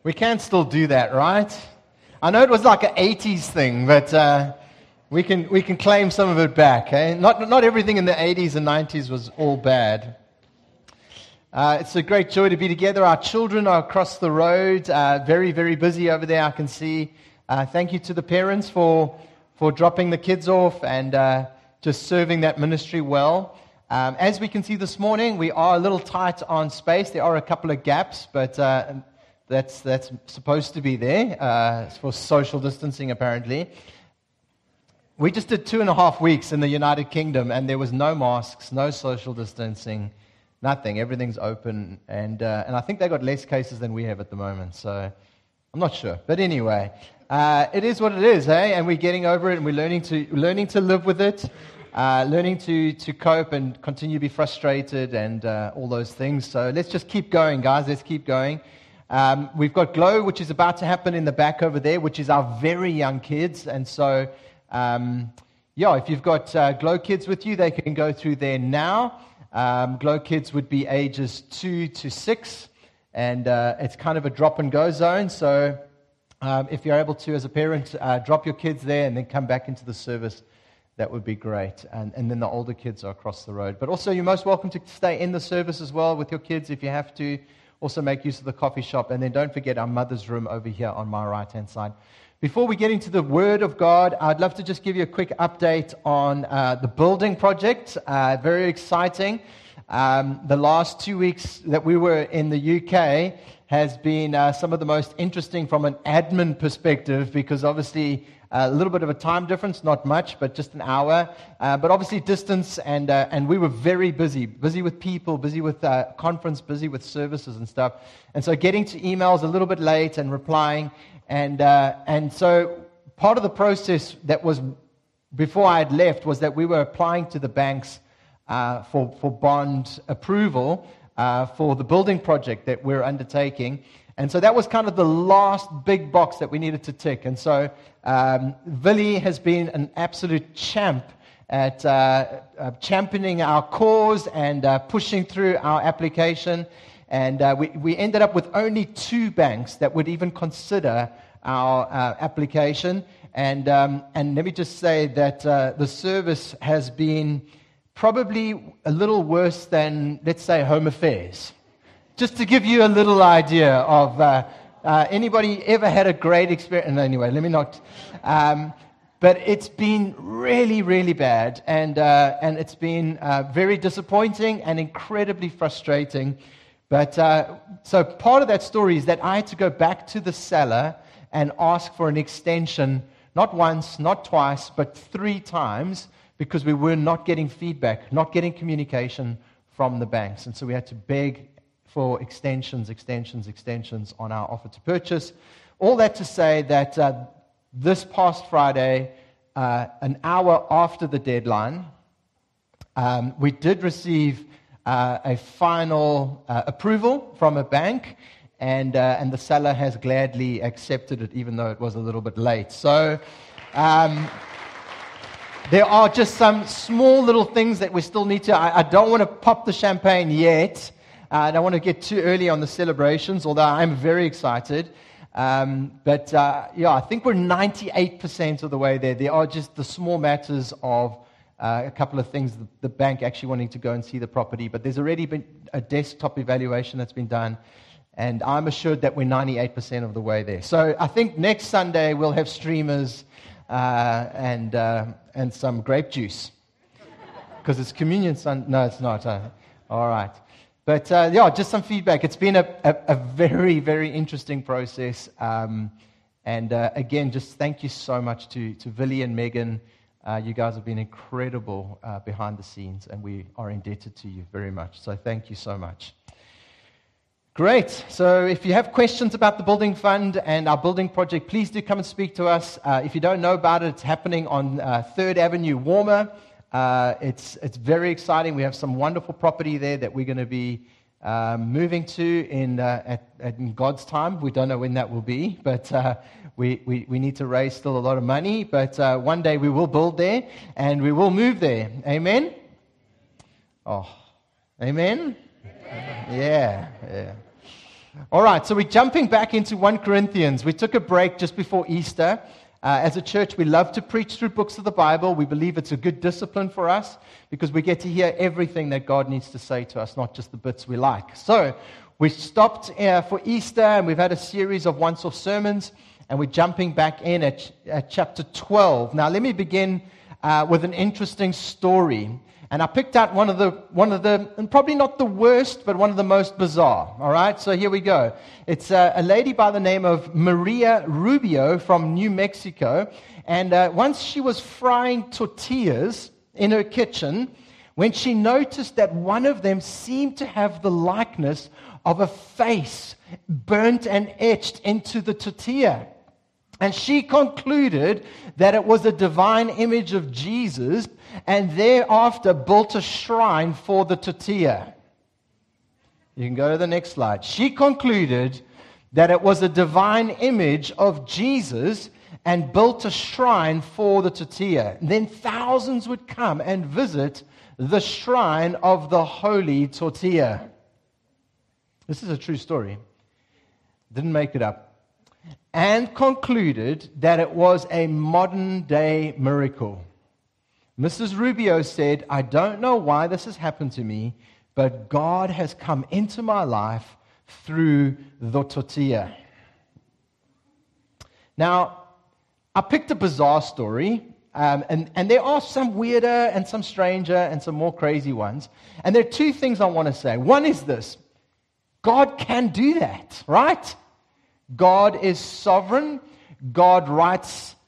We can still do that, right? I know it was like an 80s thing, but we can claim some of it back. Eh? Not everything in the 80s and 90s was all bad. It's a great joy to be together. Our children are across the road, very, very busy over there, I can see. Thank you to the parents for dropping the kids off and just serving that ministry well. As we can see this morning, we are a little tight on space. There are a couple of gaps, but that's supposed to be there for social distancing, apparently. We just did 2.5 weeks in the United Kingdom, and there was no masks, no social distancing, nothing. Everything's open, and I think they got less cases than we have at the moment, so I'm not sure. But anyway, it is what it is, eh? And we're getting over it, and we're learning to live with it, learning to cope and continue to be frustrated and all those things. So let's just keep going, guys. Let's keep going. We've got Glow, which is about to happen in the back over there, which is our very young kids. And so, if you've got Glow kids with you, they can go through there now. Glow kids would be ages 2 to 6, and it's kind of a drop-and-go zone. So if you're able to, as a parent, drop your kids there and then come back into the service, that would be great. And then the older kids are across the road. But also, you're most welcome to stay in the service as well with your kids if you have to. Also make use of the coffee shop. And then don't forget our mother's room over here on my right-hand side. Before we get into the Word of God, I'd love to just give you a quick update on the building project. Very exciting. The last 2 weeks that we were in the UK has been some of the most interesting from an admin perspective, because obviously a little bit of a time difference, not much, but just an hour. But obviously distance, and we were very busy with people, busy with conference, busy with services and stuff. And so getting to emails a little bit late and replying. And so part of the process that was before I had left was that we were applying to the banks for bond approval for the building project that we're undertaking. And so that was kind of the last big box that we needed to tick. And so Willie has been an absolute champ at championing our cause and pushing through our application. And we ended up with only 2 banks that would even consider our application. And let me just say that the service has been probably a little worse than, let's say, Home Affairs. Just to give you a little idea of anybody ever had a great experience? Anyway, let me not. But it's been really, really bad, and it's been very disappointing and incredibly frustrating. But so part of that story is that I had to go back to the seller and ask for an extension, not once, not twice, but 3 times, because we were not getting feedback, not getting communication from the banks. And so we had to beg for extensions on our offer to purchase. All that to say that this past Friday, an hour after the deadline, we did receive a final approval from a bank, and the seller has gladly accepted it, even though it was a little bit late. So there are just some small little things that we still need to. I don't want to pop the champagne yet. I don't want to get too early on the celebrations, although I'm very excited. But I think we're 98% of the way there. There are just the small matters of a couple of things, the bank actually wanting to go and see the property, but there's already been a desktop evaluation that's been done, and I'm assured that we're 98% of the way there. So I think next Sunday we'll have streamers and some grape juice, because it's Communion Sunday. No, it's not. All right. But just some feedback. It's been a very, very interesting process. And again, just thank you so much to Willie and Megan. You guys have been incredible behind the scenes, and we are indebted to you very much. So thank you so much. Great. So if you have questions about the building fund and our building project, please do come and speak to us. If you don't know about it, it's happening on 3rd Avenue, Warmer. It's very exciting. We have some wonderful property there that we're going to be moving to in God's time. We don't know when that will be, but we need to raise still a lot of money. But one day we will build there and we will move there. Amen? Oh, amen? Yeah. All right, so we're jumping back into 1 Corinthians. We took a break just before Easter. As a church, we love to preach through books of the Bible. We believe it's a good discipline for us because we get to hear everything that God needs to say to us, not just the bits we like. So we stopped for Easter, and we've had a series of once-off sermons, and we're jumping back in at chapter 12. Now, let me begin with an interesting story. And I picked out one of the, and probably not the worst, but one of the most bizarre. All right, so here we go. It's a lady by the name of Maria Rubio from New Mexico. And once she was frying tortillas in her kitchen, when she noticed that one of them seemed to have the likeness of a face burnt and etched into the tortilla. And she concluded that it was a divine image of Jesus, and thereafter built a shrine for the tortilla. You can go to the next slide. She concluded that it was a divine image of Jesus and built a shrine for the tortilla. And then thousands would come and visit the shrine of the holy tortilla. This is a true story. Didn't make it up. And concluded that it was a modern-day miracle. Mrs. Rubio said, "I don't know why this has happened to me, but God has come into my life through the tortilla." Now, I picked a bizarre story, and there are some weirder and some stranger and some more crazy ones. And there are two things I want to say. One is this: God can do that, right? God is sovereign. God writes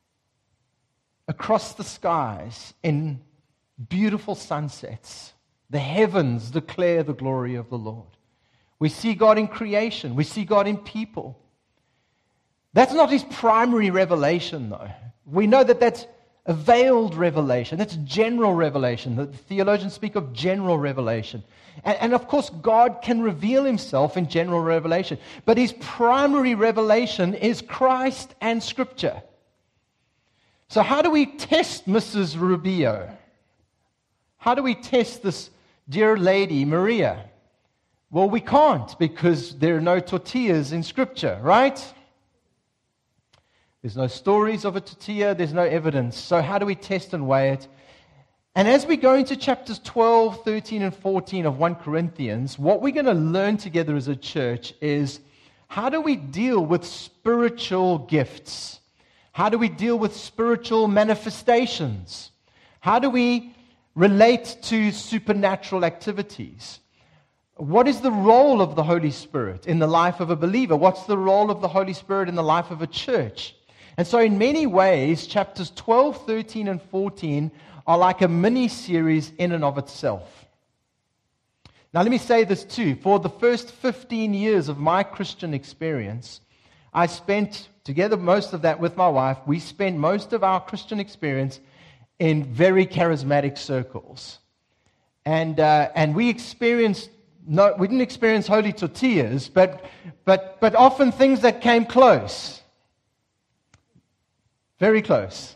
across the skies in beautiful sunsets. The heavens declare the glory of the Lord. We see God in creation. We see God in people. That's not his primary revelation, though. We know that that's a veiled revelation. That's general revelation. The theologians speak of general revelation. And of course, God can reveal himself in general revelation. But his primary revelation is Christ and Scripture. So how do we test Mrs. Rubio? How do we test this dear lady, Maria? Well, we can't, because there are no tortillas in Scripture, right? There's no stories of a tortilla. There's no evidence. So how do we test and weigh it? And as we go into chapters 12, 13, and 14 of 1 Corinthians, what we're going to learn together as a church is, how do we deal with spiritual gifts? How do we deal with spiritual manifestations? How do we relate to supernatural activities? What is the role of the Holy Spirit in the life of a believer? What's the role of the Holy Spirit in the life of a church? And so in many ways, chapters 12, 13, and 14 are like a mini-series in and of itself. Now let me say this too. For the first 15 years of my Christian experience, I spent, together most of that with my wife, we spent most of our Christian experience in very charismatic circles. And we experienced, no, we didn't experience holy tortillas, but often things that came close. Very close.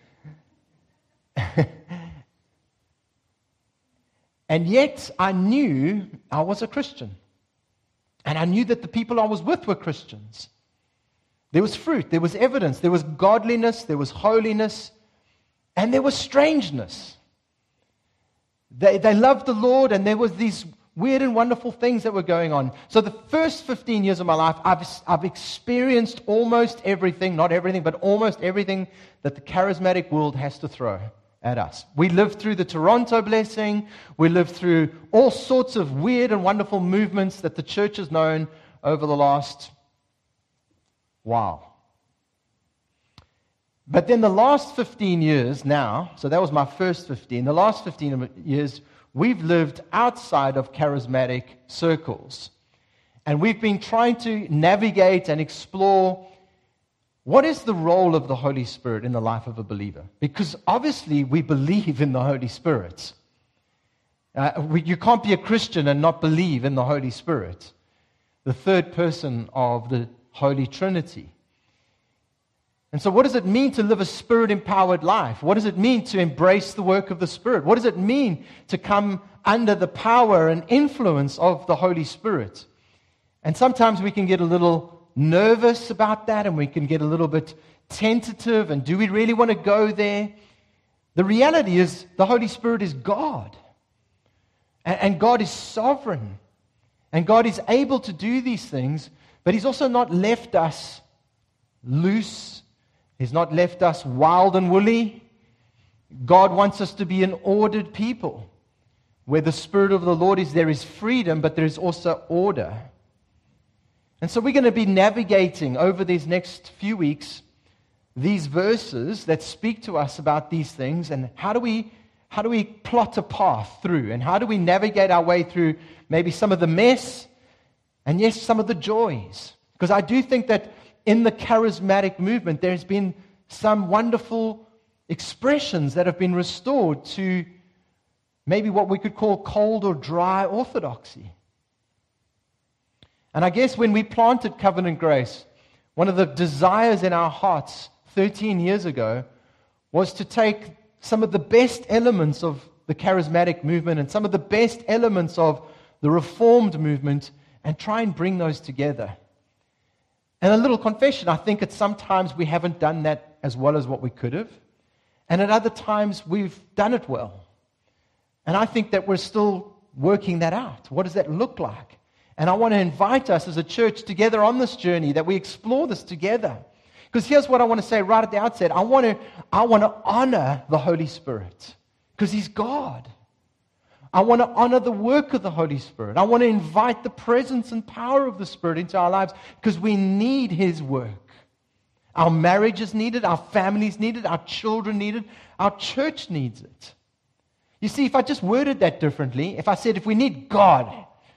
And yet I knew I was a Christian. And I knew that the people I was with were Christians. There was fruit, there was evidence, there was godliness, there was holiness, and there was strangeness. They loved the Lord, and there was these weird and wonderful things that were going on. So the first 15 years of my life, I've experienced almost everything, not everything, but almost everything that the charismatic world has to throw at us. We lived through the Toronto blessing. We lived through all sorts of weird and wonderful movements that the church has known over the last while. But then the last 15 years now, so that was my first 15, the last 15 years, we've lived outside of charismatic circles. And we've been trying to navigate and explore what is the role of the Holy Spirit in the life of a believer. Because obviously we believe in the Holy Spirit. You can't be a Christian and not believe in the Holy Spirit, the third person of the Holy Trinity. And so what does it mean to live a Spirit-empowered life? What does it mean to embrace the work of the Spirit? What does it mean to come under the power and influence of the Holy Spirit? And sometimes we can get a little nervous about that, and we can get a little bit tentative, and do we really want to go there? The reality is the Holy Spirit is God. And God is sovereign. And God is able to do these things, but He's also not left us loose. He's not left us wild and woolly. God wants us to be an ordered people. Where the Spirit of the Lord is, there is freedom, but there is also order. And so we're going to be navigating over these next few weeks these verses that speak to us about these things, and how do we plot a path through, and how do we navigate our way through maybe some of the mess, and yes, some of the joys. Because I do think that in the charismatic movement, there's been some wonderful expressions that have been restored to maybe what we could call cold or dry orthodoxy. And I guess when we planted Covenant Grace, one of the desires in our hearts 13 years ago was to take some of the best elements of the charismatic movement and some of the best elements of the Reformed movement and try and bring those together. And a little confession, I think at some times we haven't done that as well as what we could have. And at other times we've done it well. And I think that we're still working that out. What does that look like? And I want to invite us as a church together on this journey, that we explore this together. Because here's what I want to say right at the outset. I want to honor the Holy Spirit because He's God. I want to honor the work of the Holy Spirit. I want to invite the presence and power of the Spirit into our lives because we need His work. Our marriages need it. Our families need it. Our children need it. Our church needs it. You see, if I just worded that differently, if I said if we need God,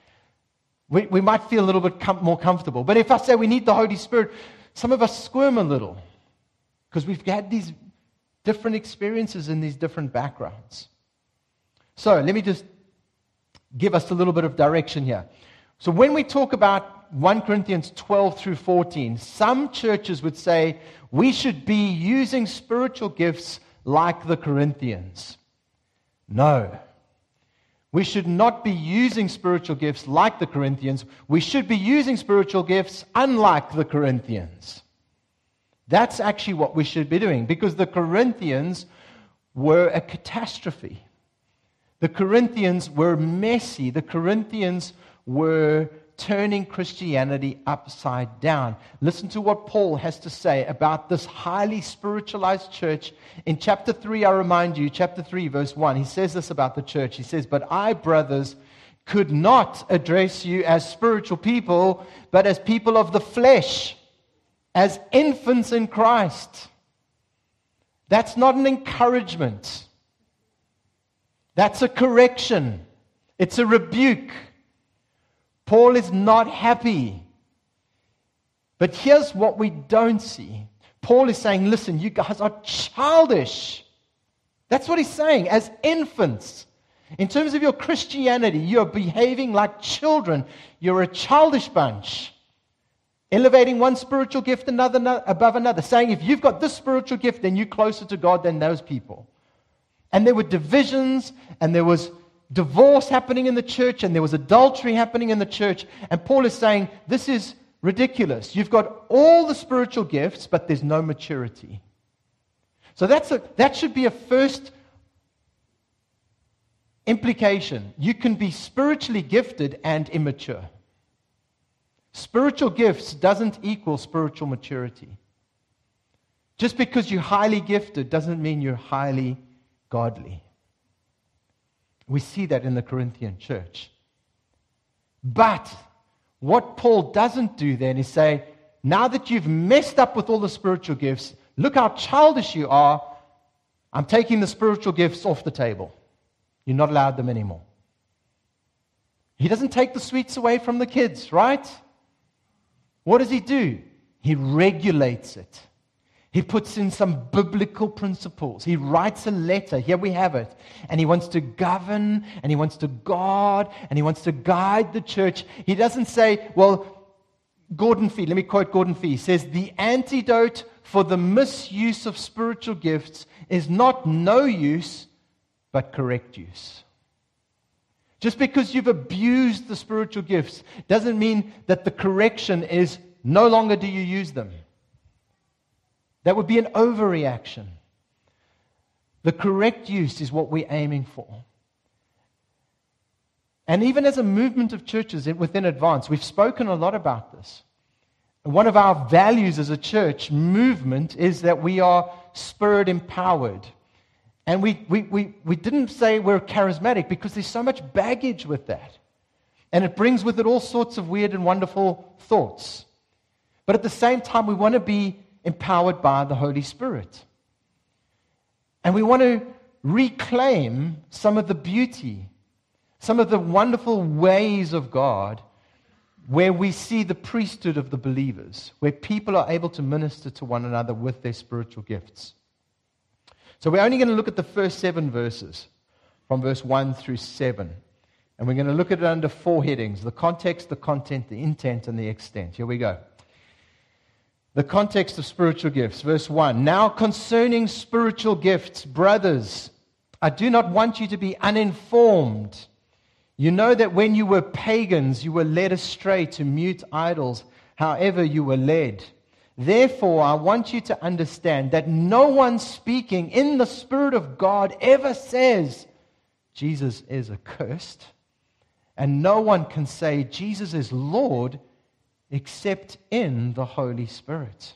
we might feel a little bit more comfortable. But if I say we need the Holy Spirit, some of us squirm a little because we've had these different experiences in these different backgrounds. So let me just give us a little bit of direction here. So when we talk about 1 Corinthians 12 through 14, some churches would say we should be using spiritual gifts like the Corinthians. No. We should not be using spiritual gifts like the Corinthians. We should be using spiritual gifts unlike the Corinthians. That's actually what we should be doing, because the Corinthians were a catastrophe. The Corinthians were messy. The Corinthians were turning Christianity upside down. Listen to what Paul has to say about this highly spiritualized church. In chapter 3, I remind you, chapter 3, verse 1, he says this about the church. He says, "But I, brothers, could not address you as spiritual people, but as people of the flesh, as infants in Christ." That's not an encouragement. That's a correction. It's a rebuke. Paul is not happy. But here's what we don't see. Paul is saying, listen, you guys are childish. That's what he's saying, as infants. In terms of your Christianity, you're behaving like children. You're a childish bunch. Elevating one spiritual gift above another. Saying if you've got this spiritual gift, then you're closer to God than those people. And there were divisions, and there was divorce happening in the church, and there was adultery happening in the church. And Paul is saying, this is ridiculous. You've got all the spiritual gifts, but there's no maturity. So that should be a first implication. You can be spiritually gifted and immature. Spiritual gifts doesn't equal spiritual maturity. Just because you're highly gifted doesn't mean you're highly godly. We see that in the Corinthian church. But what Paul doesn't do then is say, now that you've messed up with all the spiritual gifts, look how childish you are. I'm taking the spiritual gifts off the table. You're not allowed them anymore. He doesn't take the sweets away from the kids, right? What does he do? He regulates it. He puts in some biblical principles. He writes a letter. Here we have it. And he wants to govern, and he wants to guard, and he wants to guide the church. He doesn't say, well, Gordon Fee, let me quote Gordon Fee. He says, the antidote for the misuse of spiritual gifts is not no use, but correct use. Just because you've abused the spiritual gifts doesn't mean that the correction is no longer do you use them. That would be an overreaction. The correct use is what we're aiming for. And even as a movement of churches within Advance, we've spoken a lot about this. One of our values as a church movement is that we are Spirit empowered. And we didn't say we're charismatic because there's so much baggage with that. And it brings with it all sorts of weird and wonderful thoughts. But at the same time, we want to be empowered by the Holy Spirit. And we want to reclaim some of the beauty, some of the wonderful ways of God where we see the priesthood of the believers, where people are able to minister to one another with their spiritual gifts. So we're only going to look at the first 7 verses, from verse 1 through 7. And we're going to look at it under 4 headings: the context, the content, the intent, and the extent. Here we go. The context of spiritual gifts. Verse 1. Now concerning spiritual gifts, brothers, I do not want you to be uninformed. You know that when you were pagans, you were led astray to mute idols, however you were led. Therefore, I want you to understand that no one speaking in the Spirit of God ever says, Jesus is accursed. And no one can say, Jesus is Lord, except in the Holy Spirit.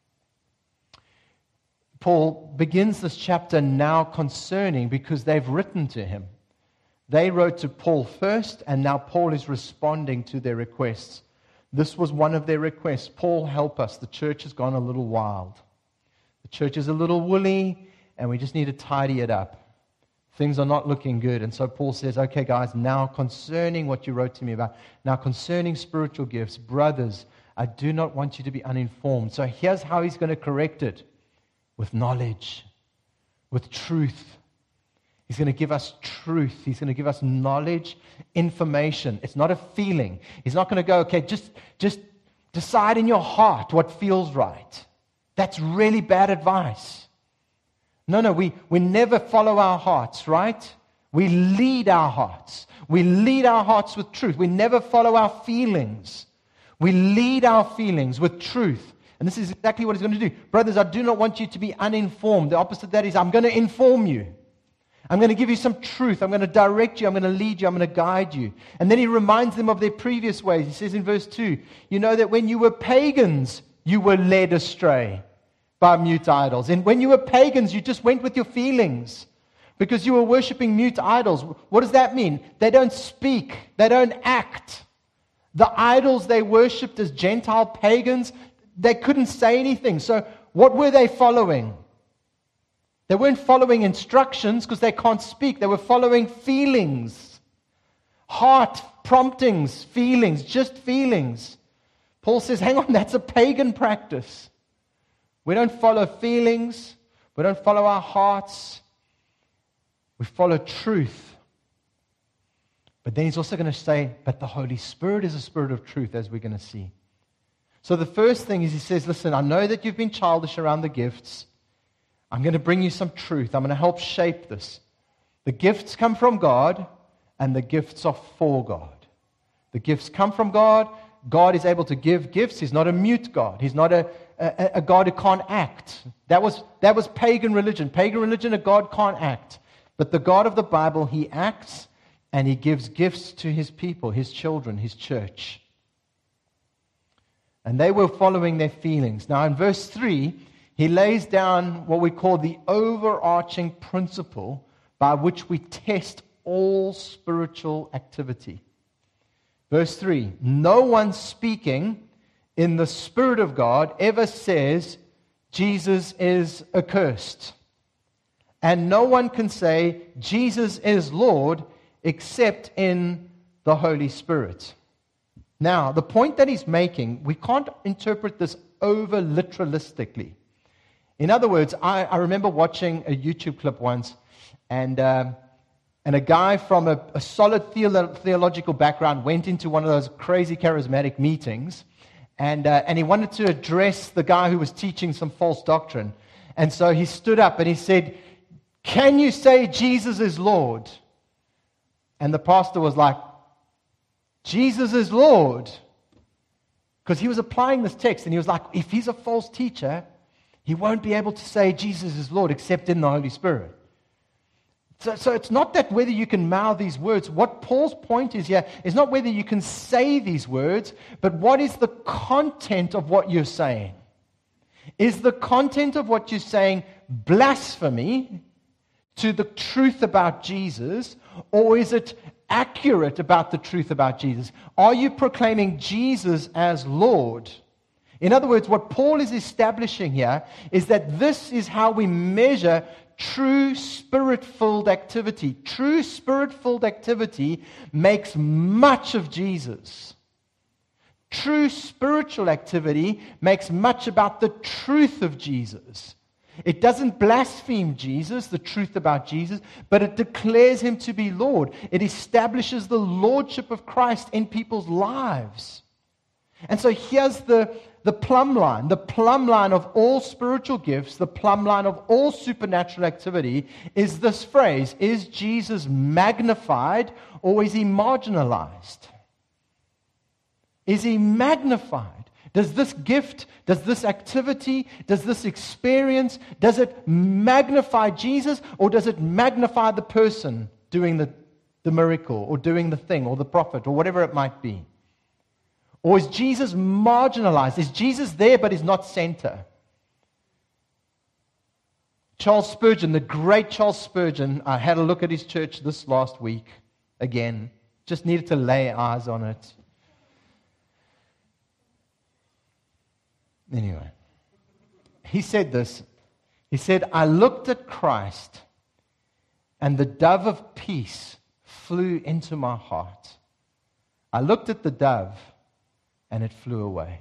Paul begins this chapter now concerning, because they've written to him. They wrote to Paul first, and now Paul is responding to their requests. This was one of their requests. Paul, help us. The church has gone a little wild. The church is a little woolly, and we just need to tidy it up. Things are not looking good. And so Paul says, okay, guys, now concerning what you wrote to me about, now concerning spiritual gifts, brothers, I do not want you to be uninformed. So here's how he's going to correct it: with knowledge, with truth. He's going to give us truth. He's going to give us knowledge, information. It's not a feeling. He's not going to go, okay, just decide in your heart what feels right. That's really bad advice. No, we never follow our hearts, right? We lead our hearts. We lead our hearts with truth. We never follow our feelings. We lead our feelings with truth. And this is exactly what he's going to do. Brothers, I do not want you to be uninformed. The opposite of that is, I'm going to inform you. I'm going to give you some truth. I'm going to direct you. I'm going to lead you. I'm going to guide you. And then he reminds them of their previous ways. He says in verse 2, you know that when you were pagans, you were led astray by mute idols. And when you were pagans, you just went with your feelings because you were worshiping mute idols. What does that mean? They don't speak. They don't act. The idols they worshipped as Gentile pagans, they couldn't say anything. So what were they following? They weren't following instructions because they can't speak. They were following feelings, heart promptings, feelings, just feelings. Paul says, hang on, that's a pagan practice. We don't follow feelings. We don't follow our hearts. We follow truth. But then he's also going to say, but the Holy Spirit is a spirit of truth, as we're going to see. So the first thing is he says, listen, I know that you've been childish around the gifts. I'm going to bring you some truth. I'm going to help shape this. The gifts come from God, and the gifts are for God. The gifts come from God. God is able to give gifts. He's not a mute God. He's not a God who can't act. That was pagan religion. Pagan religion, a God can't act. But the God of the Bible, He acts, and He gives gifts to His people, His children, His church. And they were following their feelings. Now in verse 3, he lays down what we call the overarching principle by which we test all spiritual activity. Verse 3, no one speaking in the Spirit of God ever says, Jesus is accursed. And no one can say, Jesus is Lord, except in the Holy Spirit. Now, the point that he's making, we can't interpret this over-literalistically. In other words, I remember watching a YouTube clip once, and a guy from a solid theological background went into one of those crazy charismatic meetings, and he wanted to address the guy who was teaching some false doctrine. And so he stood up and he said, can you say Jesus is Lord? And the pastor was like, Jesus is Lord. Because he was applying this text, and he was like, if he's a false teacher, he won't be able to say Jesus is Lord except in the Holy Spirit. So it's not that whether you can mouth these words. What Paul's point is here is not whether you can say these words, but what is the content of what you're saying? Is the content of what you're saying blasphemy to the truth about Jesus, or is it accurate about the truth about Jesus? Are you proclaiming Jesus as Lord? In other words, what Paul is establishing here is that this is how we measure true Spirit-filled activity. True Spirit-filled activity makes much of Jesus. True spiritual activity makes much about the truth of Jesus. It doesn't blaspheme Jesus, the truth about Jesus, but it declares him to be Lord. It establishes the lordship of Christ in people's lives. And so here's the plumb line of all spiritual gifts, the plumb line of all supernatural activity is this phrase: is Jesus magnified or is he marginalized? Is he magnified? Does this gift, does this activity, does this experience, does it magnify Jesus, or does it magnify the person doing the miracle or doing the thing or the prophet or whatever it might be? Or is Jesus marginalized? Is Jesus there but is not center? Charles Spurgeon, the great Charles Spurgeon, I had a look at his church this last week again. Just needed to lay eyes on it. Anyway, he said this. He said, I looked at Christ and the dove of peace flew into my heart. I looked at the dove and it flew away.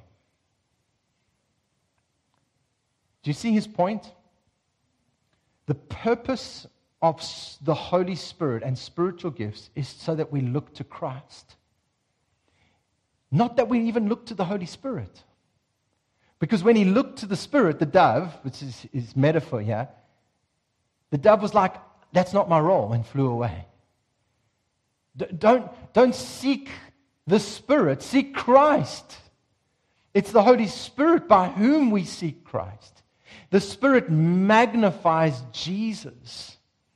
Do you see his point? The purpose of the Holy Spirit and spiritual gifts is so that we look to Christ. Not that we even look to the Holy Spirit. Because when he looked to the Spirit, the dove, which is his metaphor here, the dove was like, that's not my role, and flew away. Don't seek the Spirit, seek Christ. It's the Holy Spirit by whom we seek Christ. The Spirit magnifies Jesus.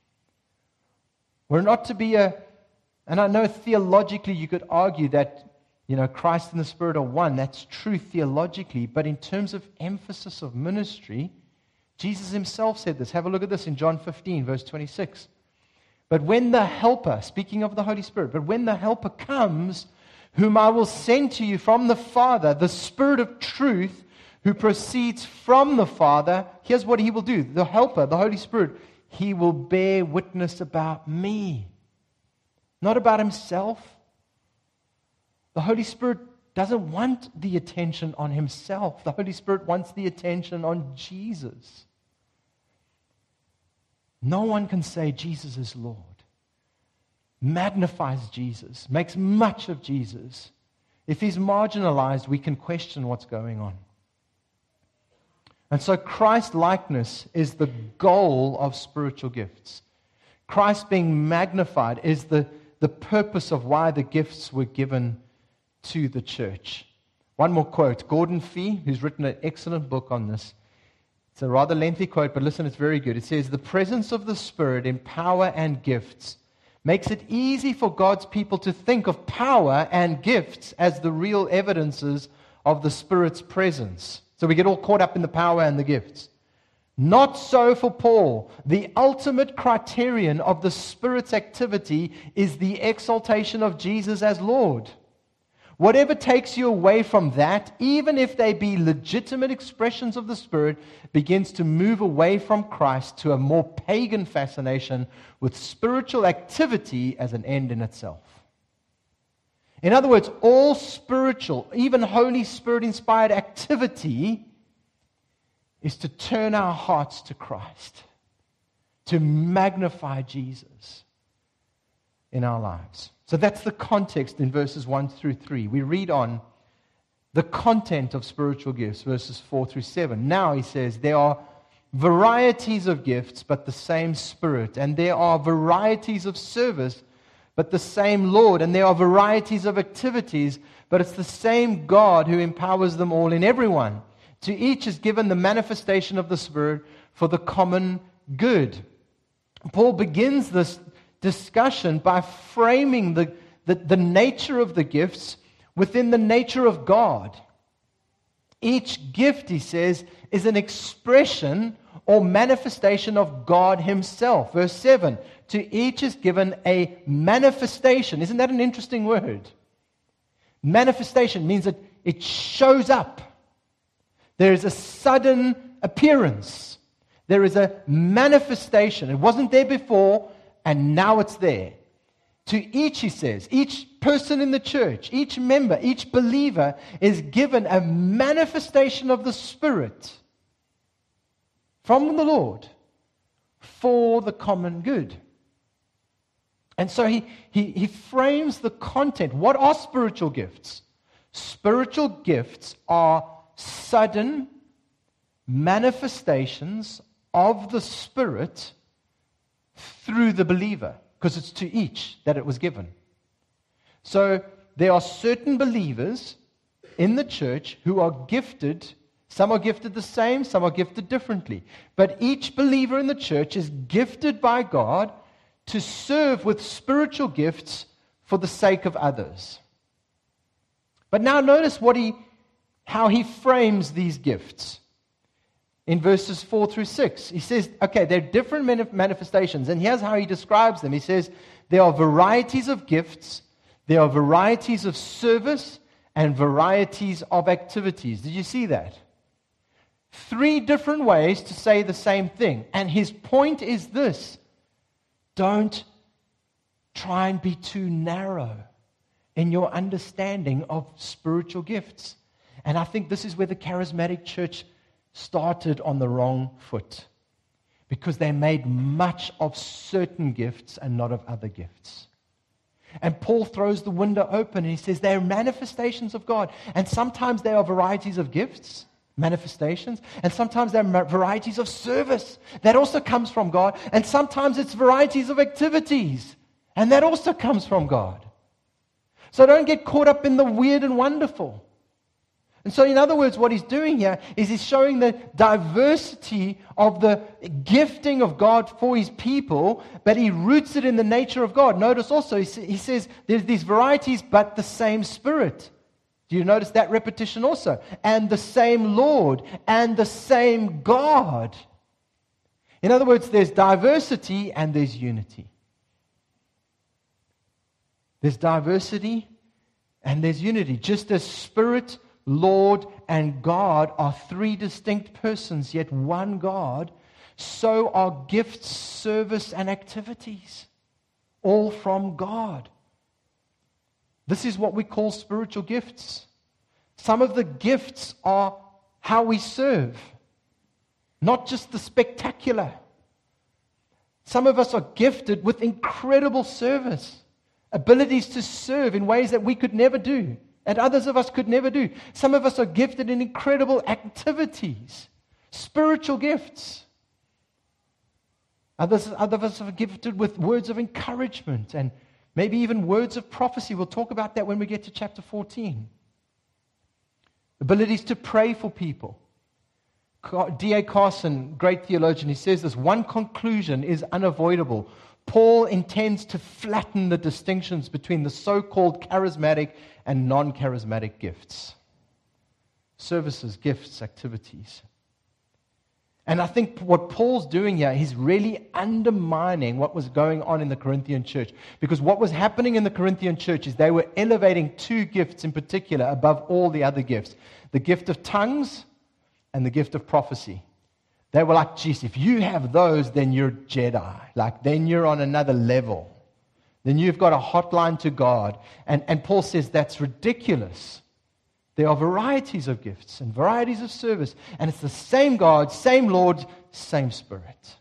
We're not to be and I know theologically you could argue that, Christ and the Spirit are one. That's true theologically. But in terms of emphasis of ministry, Jesus himself said this. Have a look at this in John 15, verse 26. But when the Helper, speaking of the Holy Spirit, but when the Helper comes, whom I will send to you from the Father, the Spirit of truth, who proceeds from the Father, here's what he will do. The Helper, the Holy Spirit, he will bear witness about me. Not about himself. The Holy Spirit doesn't want the attention on himself. The Holy Spirit wants the attention on Jesus. No one can say Jesus is Lord. Magnifies Jesus, makes much of Jesus. If he's marginalized, we can question what's going on. And so Christ-likeness is the goal of spiritual gifts. Christ being magnified is the purpose of why the gifts were given to the church. One more quote. Gordon Fee, who's written an excellent book on this. It's a rather lengthy quote, but listen, it's very good. It says, the presence of the Spirit in power and gifts makes it easy for God's people to think of power and gifts as the real evidences of the Spirit's presence. So we get all caught up in the power and the gifts. Not so for Paul. The ultimate criterion of the Spirit's activity is the exaltation of Jesus as Lord. Whatever takes you away from that, even if they be legitimate expressions of the Spirit, begins to move away from Christ to a more pagan fascination with spiritual activity as an end in itself. In other words, all spiritual, even Holy Spirit-inspired activity is to turn our hearts to Christ, to magnify Jesus in our lives. So that's the context in verses 1 through 3. We read on the content of spiritual gifts, verses 4 through 7. Now, he says, there are varieties of gifts, but the same Spirit. And there are varieties of service, but the same Lord. And there are varieties of activities, but it's the same God who empowers them all in everyone. To each is given the manifestation of the Spirit for the common good. Paul begins this discussion by framing the nature of the gifts within the nature of God. Each gift, he says, is an expression or manifestation of God himself. Verse 7, to each is given a manifestation. Isn't that an interesting word? Manifestation means that it shows up. There is a sudden appearance. There is a manifestation. It wasn't there before, and now it's there. To each, he says, each person in the church, each member, each believer is given a manifestation of the Spirit from the Lord for the common good. And so he frames the content. What are spiritual gifts? Spiritual gifts are sudden manifestations of the Spirit through the believer, because it's to each that it was given. So there are certain believers in the church who are gifted. Some are gifted the same, some are gifted differently. But each believer in the church is gifted by God to serve with spiritual gifts for the sake of others. But now notice how he frames these gifts. In verses 4 through 6, he says, okay, they're different manifestations, and here's how he describes them. He says, there are varieties of gifts, there are varieties of service, and varieties of activities. Did you see that? 3 different ways to say the same thing. And his point is this: don't try and be too narrow in your understanding of spiritual gifts. And I think this is where the charismatic church started on the wrong foot, because they made much of certain gifts and not of other gifts. And Paul throws the window open and he says they are manifestations of God. And sometimes they are varieties of gifts, manifestations, and sometimes they're varieties of service. That also comes from God. And sometimes it's varieties of activities, and that also comes from God. So don't get caught up in the weird and wonderful. And so, in other words, what he's doing here is he's showing the diversity of the gifting of God for his people, but he roots it in the nature of God. Notice also, he says there's these varieties, but the same Spirit. Do you notice that repetition also? And the same Lord, and the same God. In other words, there's diversity and there's unity. There's diversity and there's unity. Just as Spirit, Lord, and God are 3 distinct persons, yet one God, so are gifts, service, and activities, all from God. This is what we call spiritual gifts. Some of the gifts are how we serve, not just the spectacular. Some of us are gifted with incredible service, abilities to serve in ways that we could never do, and others of us could never do. Some of us are gifted in incredible activities, spiritual gifts. Others of us are gifted with words of encouragement and maybe even words of prophecy. We'll talk about that when we get to chapter 14. Abilities to pray for people. D.A. Carson, great theologian, he says this: one conclusion is unavoidable. Paul intends to flatten the distinctions between the so-called charismatic and non-charismatic gifts. Services, gifts, activities. And I think what Paul's doing here, he's really undermining what was going on in the Corinthian church. Because what was happening in the Corinthian church is they were elevating 2 gifts in particular above all the other gifts: the gift of tongues and the gift of prophecy. They were like, geez, if you have those, then you're Jedi. Like, then you're on another level. Then you've got a hotline to God. And Paul says that's ridiculous. There are varieties of gifts and varieties of service. And it's the same God, same Lord, same Spirit.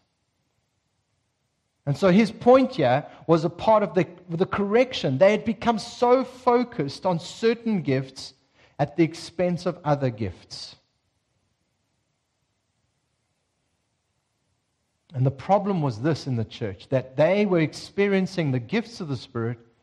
And so his point here was a part of the correction. They had become so focused on certain gifts at the expense of other gifts. And the problem was this in the church, that they were experiencing the gifts of the Spirit,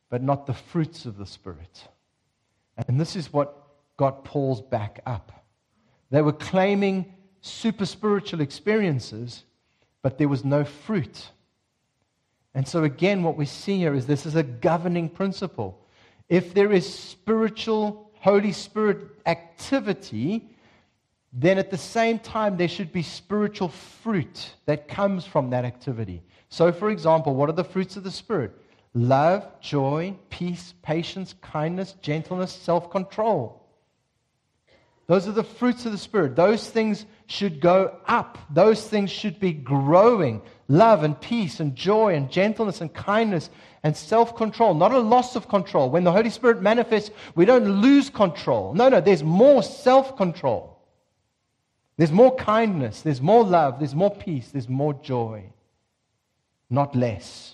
but not the fruits of the Spirit. And this is what got Paul's back up. They were claiming super spiritual experiences, but there was no fruit. And so again, what we see here is this is a governing principle. If there is spiritual, Holy Spirit activity, then at the same time there should be spiritual fruit that comes from that activity. So for example, what are the fruits of the Spirit? Love, joy, peace, patience, kindness, gentleness, self-control. Those are the fruits of the Spirit. Those things should go up. Those things should be growing. Love and peace and joy and gentleness and kindness and self-control. Not a loss of control. When the Holy Spirit manifests, we don't lose control. No, there's more self-control. There's more kindness. There's more love. There's more peace. There's more joy. Not less.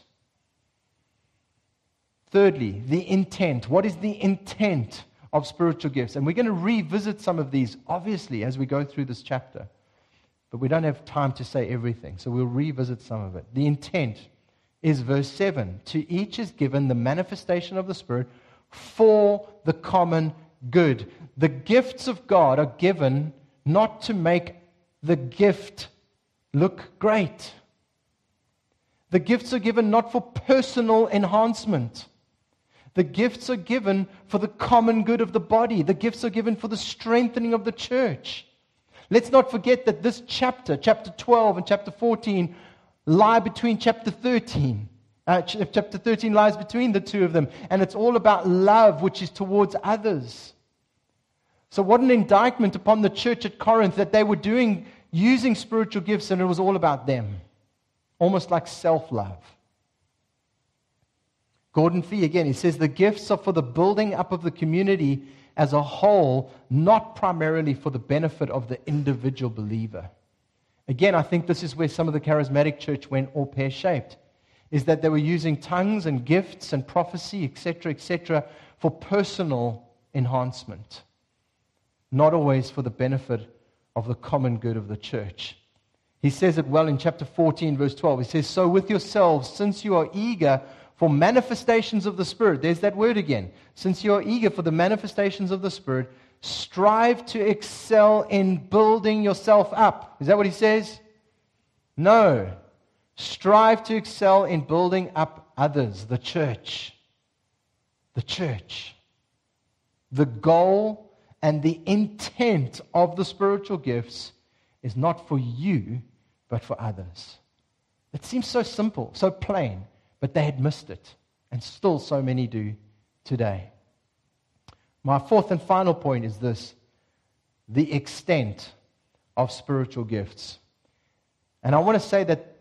Thirdly, the intent. What is the intent of spiritual gifts? And we're going to revisit some of these, obviously, as we go through this chapter. But we don't have time to say everything, so we'll revisit some of it. The intent is verse 7. To each is given the manifestation of the Spirit for the common good. The gifts of God are given not to make the gift look great. The gifts are given not for personal enhancement. The gifts are given for the common good of the body. The gifts are given for the strengthening of the church. Let's not forget that this chapter 12 and chapter 14, lie between chapter 13. Chapter 13 lies between the two of them. And it's all about love, which is towards others. So what an indictment upon the church at Corinth that they were using spiritual gifts and it was all about them. Almost like self-love. Gordon Fee, again, he says, the gifts are for the building up of the community as a whole, not primarily for the benefit of the individual believer. Again, I think this is where some of the charismatic church went all pear-shaped, is that they were using tongues and gifts and prophecy, etc., for personal enhancement, not always for the benefit of the common good of the church. He says it well in chapter 14, verse 12. He says, so with yourselves, since you are eager for manifestations of the Spirit. There's that word again. Since you are eager for the manifestations of the Spirit, strive to excel in building yourself up. Is that what he says? No. Strive to excel in building up others, the church. The church. The goal and the intent of the spiritual gifts is not for you, but for others. It seems so simple, so plain. But they had missed it, and still so many do today. My fourth and final point is this: the extent of spiritual gifts. And I want to say that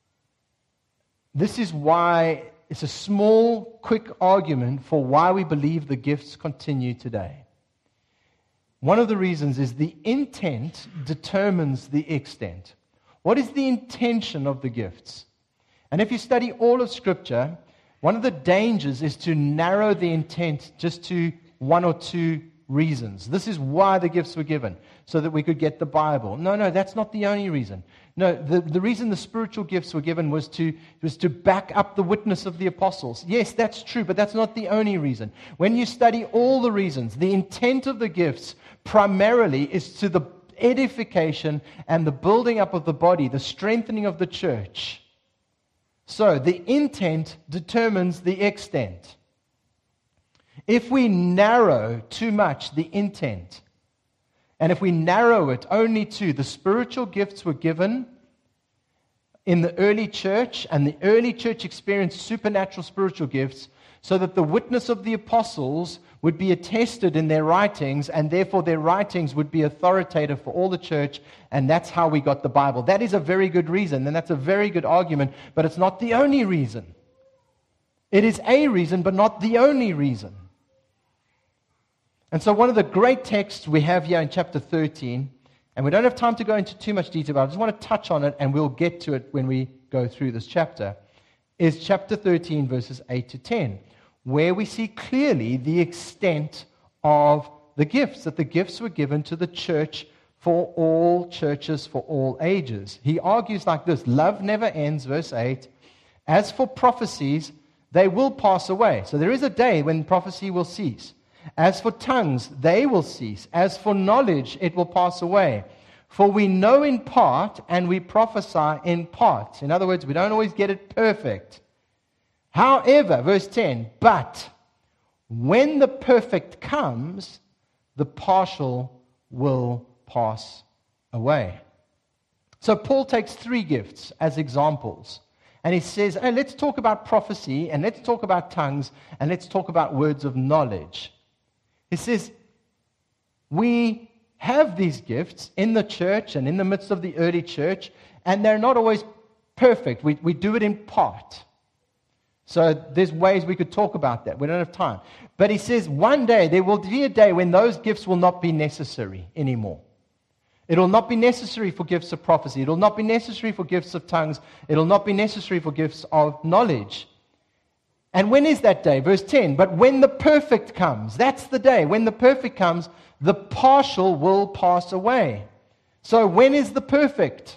this is why it's a small, quick argument for why we believe the gifts continue today. One of the reasons is the intent determines the extent. What is the intention of the gifts? And if you study all of Scripture, one of the dangers is to narrow the intent just to one or two reasons. This is why the gifts were given, so that we could get the Bible. No, that's not the only reason. No, the reason the spiritual gifts were given was to back up the witness of the apostles. Yes, that's true, but that's not the only reason. When you study all the reasons, the intent of the gifts primarily is to the edification and the building up of the body, the strengthening of the church. So, the intent determines the extent. If we narrow too much the intent, and if we narrow it only to the spiritual gifts were given in the early church, and the early church experienced supernatural spiritual gifts, so that the witness of the apostles would be attested in their writings, and therefore their writings would be authoritative for all the church, and that's how we got the Bible. That is a very good reason, and that's a very good argument, but it's not the only reason. It is a reason, but not the only reason. And so one of the great texts we have here in chapter 13, and we don't have time to go into too much detail, but I just want to touch on it, and we'll get to it when we go through this chapter, is chapter 13, verses 8 to 10. Where we see clearly the extent of the gifts, that the gifts were given to the church for all churches, for all ages. He argues like this: love never ends, verse 8. As for prophecies, they will pass away. So there is a day when prophecy will cease. As for tongues, they will cease. As for knowledge, it will pass away. For we know in part and we prophesy in part. In other words, we don't always get it perfect. However, verse 10, but when the perfect comes, the partial will pass away. So Paul takes 3 gifts as examples. And he says, hey, let's talk about prophecy, and let's talk about tongues, and let's talk about words of knowledge. He says, we have these gifts in the church and in the midst of the early church, and they're not always perfect. We do it in part. So there's ways we could talk about that. We don't have time. But he says one day, there will be a day when those gifts will not be necessary anymore. It will not be necessary for gifts of prophecy. It will not be necessary for gifts of tongues. It will not be necessary for gifts of knowledge. And when is that day? Verse 10, but when the perfect comes, that's the day. When the perfect comes, the partial will pass away. So when is the perfect?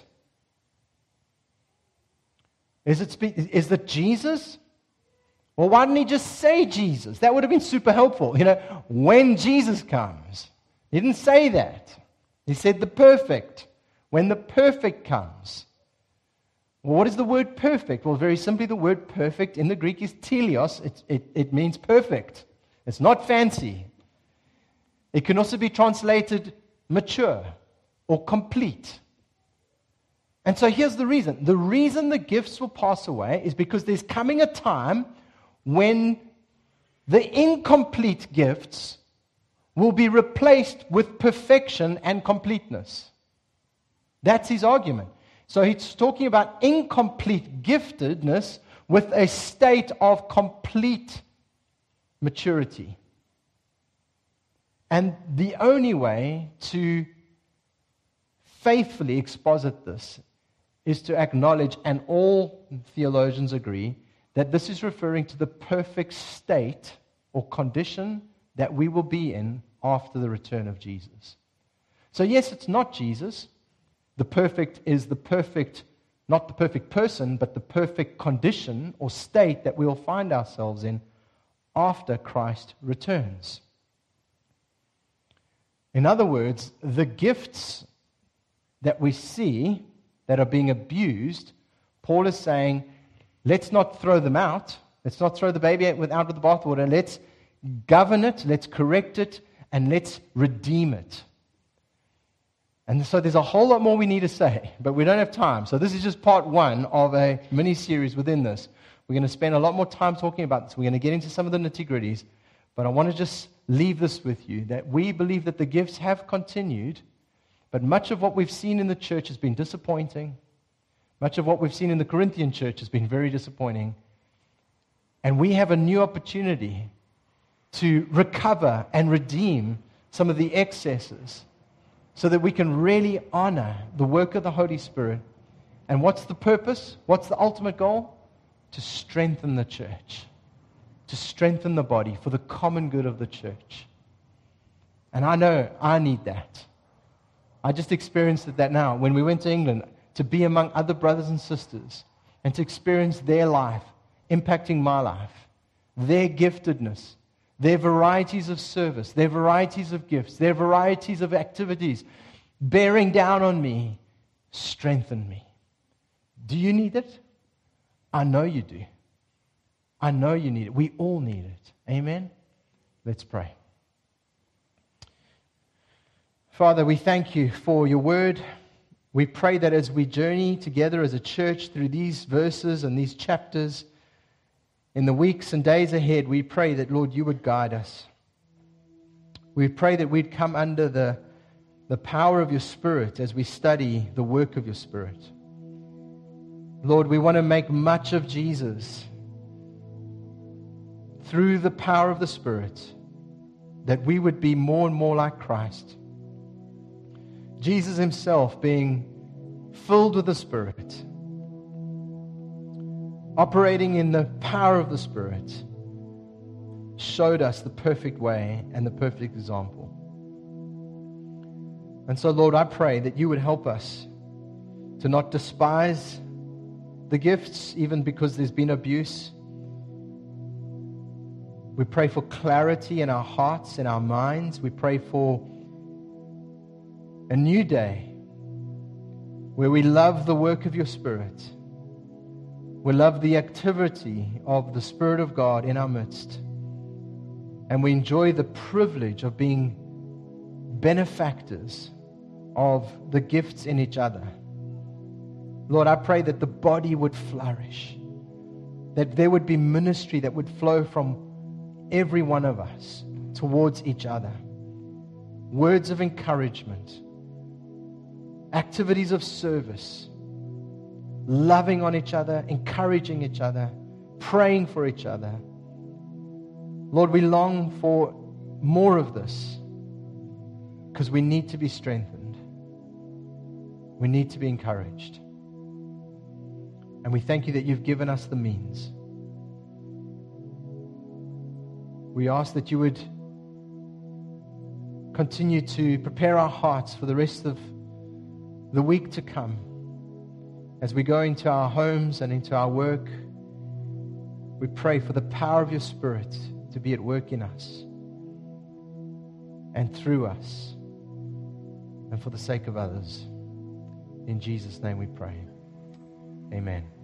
Is it Jesus? Well, why didn't he just say Jesus? That would have been super helpful. When Jesus comes. He didn't say that. He said the perfect. When the perfect comes. Well, what is the word perfect? Well, very simply, the word perfect in the Greek is teleos. It means perfect. It's not fancy. It can also be translated mature or complete. And so here's the reason. The reason the gifts will pass away is because there's coming a time when the incomplete gifts will be replaced with perfection and completeness. That's his argument. So he's talking about incomplete giftedness with a state of complete maturity. And the only way to faithfully exposit this is to acknowledge, and all theologians agree, that this is referring to the perfect state or condition that we will be in after the return of Jesus. So yes, it's not Jesus. The perfect is the perfect, not the perfect person, but the perfect condition or state that we will find ourselves in after Christ returns. In other words, the gifts that we see that are being abused, Paul is saying, let's not throw them out. Let's not throw the baby out with the bathwater. Let's govern it, let's correct it, and let's redeem it. And so there's a whole lot more we need to say, but we don't have time. So this is just part 1 of a mini-series within this. We're going to spend a lot more time talking about this. We're going to get into some of the nitty-gritties, but I want to just leave this with you, that we believe that the gifts have continued, but much of what we've seen in the church has been disappointing. Much of what we've seen in the Corinthian church has been very disappointing. And we have a new opportunity to recover and redeem some of the excesses so that we can really honor the work of the Holy Spirit. And what's the purpose? What's the ultimate goal? To strengthen the church, to strengthen the body for the common good of the church. And I know I need that. I just experienced that now when we went to England, to be among other brothers and sisters and to experience their life impacting my life, their giftedness, their varieties of service, their varieties of gifts, their varieties of activities bearing down on me, strengthen me. Do you need it? I know you do. I know you need it. We all need it. Amen? Let's pray. Father, we thank you for your word. We pray that as we journey together as a church through these verses and these chapters, in the weeks and days ahead, we pray that, Lord, you would guide us. We pray that we'd come under the power of your Spirit as we study the work of your Spirit. Lord, we want to make much of Jesus through the power of the Spirit, that we would be more and more like Christ. Jesus himself being filled with the Spirit, operating in the power of the Spirit, showed us the perfect way and the perfect example. And so, Lord, I pray that you would help us to not despise the gifts, even because there's been abuse, We pray for clarity in our hearts, in our minds. We pray for a new day where we love the work of your Spirit. We love the activity of the Spirit of God in our midst. And we enjoy the privilege of being benefactors of the gifts in each other. Lord, I pray that the body would flourish, that there would be ministry that would flow from every one of us towards each other. Words of encouragement, activities of service, loving on each other, encouraging each other, praying for each other. Lord, we long for more of this because we need to be strengthened. We need to be encouraged. And we thank you that you've given us the means. We ask that you would continue to prepare our hearts for the rest of the week to come. As we go into our homes and into our work, we pray for the power of your Spirit to be at work in us and through us and for the sake of others. In Jesus' name we pray. Amen.